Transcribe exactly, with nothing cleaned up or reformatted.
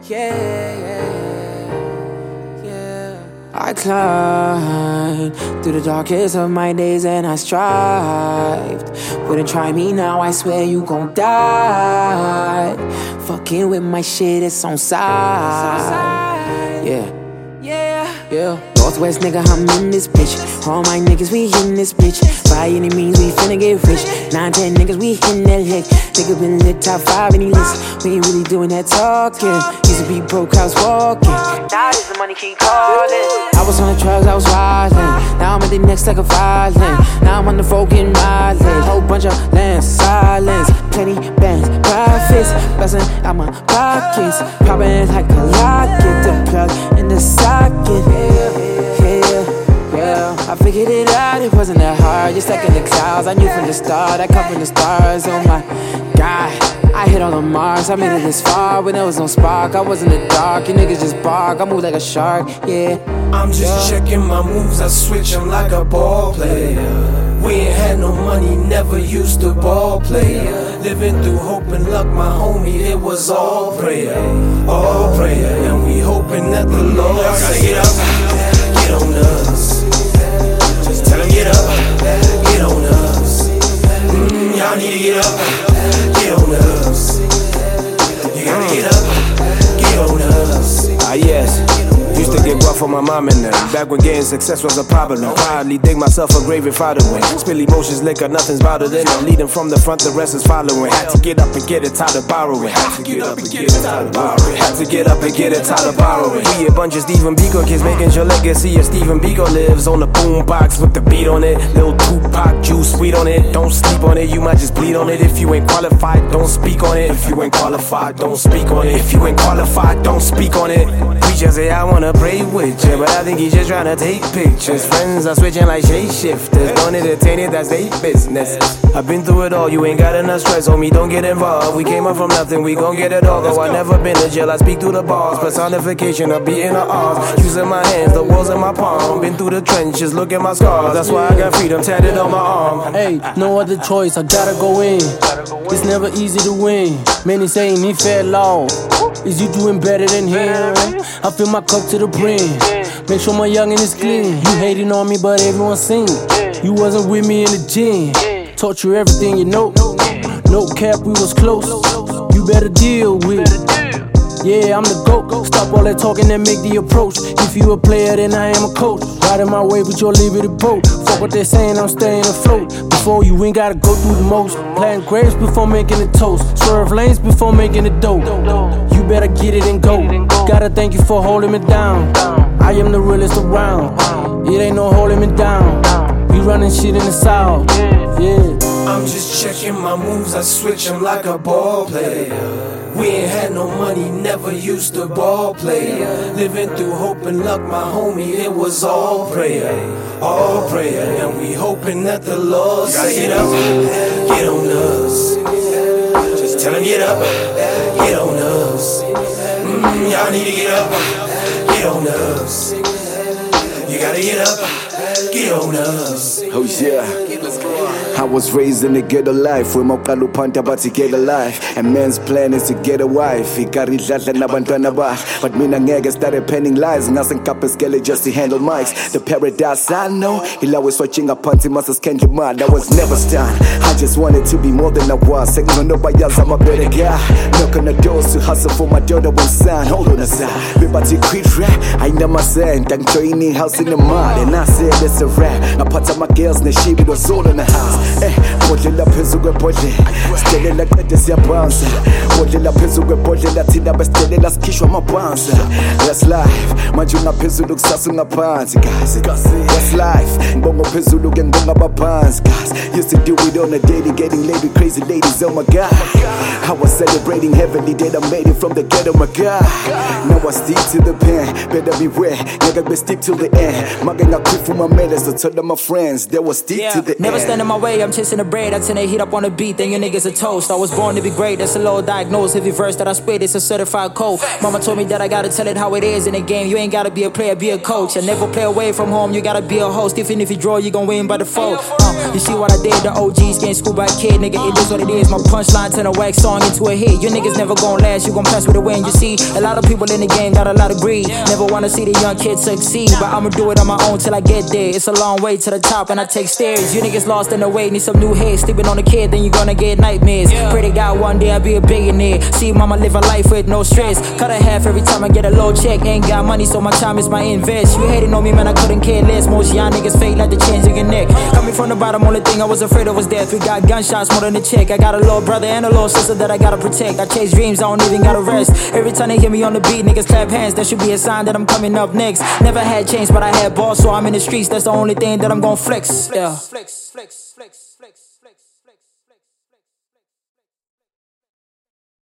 Yeah, yeah. I climbed through the darkest of my days and I strived. Wouldn't try me now, I swear you gon' die. Fucking with my shit, it's on side. Yeah, yeah, yeah. Northwest nigga, I'm in this bitch. All my niggas, we in this bitch. By any means, we finna get rich. Nine, ten niggas, we in that lick. Nigga been lit top five any list. We ain't really doing that talking. Used to be broke, I was walking. Now this the money keep calling. I was on the drugs, I was wildin'. Now I'm at the next like a violin. Now I'm on the road getting mileage. Whole bunch of land silence. Plenty bands, profits. Bustin' out my pockets. Poppin' like a locket. The plug in the socket. I figured it out, it wasn't that hard. You're stuck in the clouds, I knew from the start. I come from the stars, oh my God. I hit on the Mars, I made it this far. When there was no spark, I was in the dark. You niggas just bark, I move like a shark, yeah. I'm just yeah. checking my moves, I switch them like a ball player. We ain't had no money, never used to ball player. Living through hope and luck, my homie, it was all prayer. All prayer, and we hoping that the Lord gotta get up, get on us. Just tell him get up, get on us. Mm, y'all need to get up, get on us. You gotta get up, get on us. Ah yes, used to get guap for my mom and them. Back when getting success was a problem. Proudly dig myself a grave if I'd win. Spill emotions, liquor, nothing's bothered in them. Leading from the front, the rest is following. Had to get up and get it, tired of borrowing. Had to get up and get it, tired of borrowing. Had to get up and get it, tired of borrowing. We a bunch of Stephen Biko kids making your legacy of Stephen Biko lives on the boom box with the beat on it. Lil Tupac juice, sweet on it. Don't sleep on it, you might just bleed on it. If you ain't qualified, don't speak on it. If you ain't qualified, don't speak on it. If you ain't qualified, don't speak on it. Preacher say I wanna pray with you, but I think he's just trying to take pictures. Friends are switching like shapeshifters. Don't entertain it, that's their business. I've been through it all, you ain't got enough stress on me, don't get involved. We came up from nothing, we gon' get it all. Though I never been to jail, I speak through the bars. Personification of beating the odds. Using my hands, the world's in my palm. Been through the trenches, look at my scars. That's why I got freedom tatted on my arm. Hey, no other choice, I gotta go in. It's never easy to win. Many saying he fell off. Is you doing better than him? I fill my cup to the brim. Make sure my youngin' is clean. You hating on me, but everyone sing. You wasn't with me in the gym. Taught you everything you know. No cap, we was close. You better deal with it. Yeah, I'm the GOAT. Stop all that talking and make the approach. If you a player, then I am a coach. Riding my way, but you'll leave it a boat. Fuck what they're saying, I'm staying afloat. Before you ain't gotta go through the most. Plant grapes before making a toast. Swerve lanes before making a dope. You better get it and go. Gotta thank you for holding me down. I am the realest around. It ain't no holding me down. We running shit in the south. Yeah. I'm just checking my moves, I switch them like a ball player. We ain't had no money, never used to ball player. Living through hope and luck, my homie, it was all prayer. All prayer, and we hoping that the Lord say get up, get on us. Just tell him get up, get on us. Mm, y'all need to get up, get on us. You gotta get up, get on us. Oh yeah. I was raised in the ghetto life where maqala uphanta bathi get a life, and man's plan is to get a wife. Ikari idladla nabantwana bakhe, but mina ngeke started penning lies. Ngase ngikaphe skele just to handle mics. The paradise I know, ilawe swatching aphansi mase skendle imali. I was never stunned, I just wanted to be more than I was. Sekunobayazi I'm a better guy. Knock on the doors to hustle for my daughter when son. Hold on a side, bebathi quit rap. I know my son, I'm joining house in the mud, and I said it's a rap. Ngaphatha my girls neshibi was all in the house. Eh, bodlela phezu kwebhodlela, sidelela qede siyabhansa. Bodlela phezu kwebhodlela, thina besidelela sikhishwa amabhansa. That's life, manje ungaphezulu kusasa ungaphansi guys. That's life, ngibonga phezulu ke ngibonga abaphansi guys. Used to do it on a daily, getting laid with crazy ladies, oh my god. I was celebrating heavenly that I made it from the ghetto, my god. Now I stick to the pen, better beware, nigga be stick till the end. Mage ngaqhipha for my medals, so tell them my friends, they will stick yeah, to the never end. stand in my way, I'm chasing the bread. I turn they heat up on the beat, then you niggas a toast. I was born to be great, that's a low diagnosed. Every verse that I spit, it's a certified code. Mama told me that I gotta tell it how it is in the game. You ain't gotta be a player, be a coach. And never play away from home, you gotta be a host. Even if you draw, you gon' win by default. uh, You see what I did? The O Gs getting schooled by a kid, nigga. It is what it is. My punchline turn a wax song into a hit. You niggas never gon' last, you gon' pass with a win. You see, a lot of people in the game got a lot of greed. Never wanna see the young kids succeed, but I'ma do it on my own till I get there. It's a long way to the top and I take stairs. You niggas lost in the way, need some new heads. Sleeping on a kid, then you gonna get nightmares. Pray to God one day I'll be a billionaire. See mama live a life with no stress. Cut a half every time I get a low check. Ain't got money, so my time is my invest. You hating on me, man, I couldn't care less. Most young niggas fake like the chains in your neck. Coming from the bottom, only thing I was afraid of was death. We got gunshots more than a check. I got a little brother and a little sister that I gotta protect. I chase dreams, I don't even gotta rest. Every time they hear me on the beat, niggas clap hands. That should be a sign that I'm coming up next. Never had change, but I had balls, so I'm in the streets. That's the only thing that I'm gon' flex. Yeah. Flex, flex.